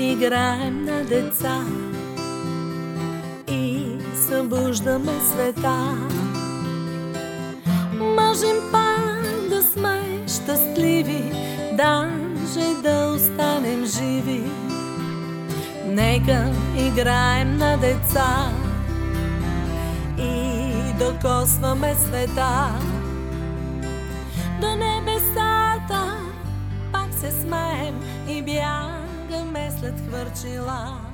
играем на деца и събуждаме света. Можем пак да сме щастливи, даже да останем живи. Нека играем на деца и докосваме света. До небесата пак се смеем и бягаме след хвърчила.